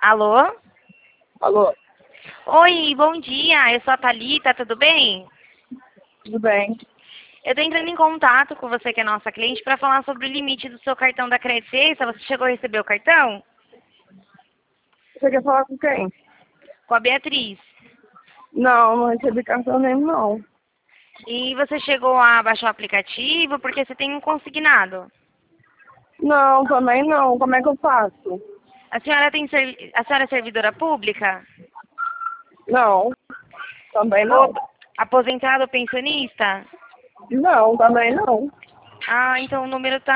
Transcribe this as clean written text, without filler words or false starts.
Alô? Alô, Oi, bom dia. Eu sou a Thalita, tudo bem? tudo bem? Eu tô entrando em contato com você que é nossa cliente para falar sobre o limite do seu cartão da Credit Suisse. Você chegou a receber o cartão? Você quer falar com quem? Com a Beatriz. Não recebi cartão nenhum, não. E você chegou a baixar o aplicativo porque você tem um consignado. Não, também não. Como é que eu faço? A senhora é servidora pública? Não, também Ou não. aposentado ou pensionista? Não, também não. Ah, então o número tá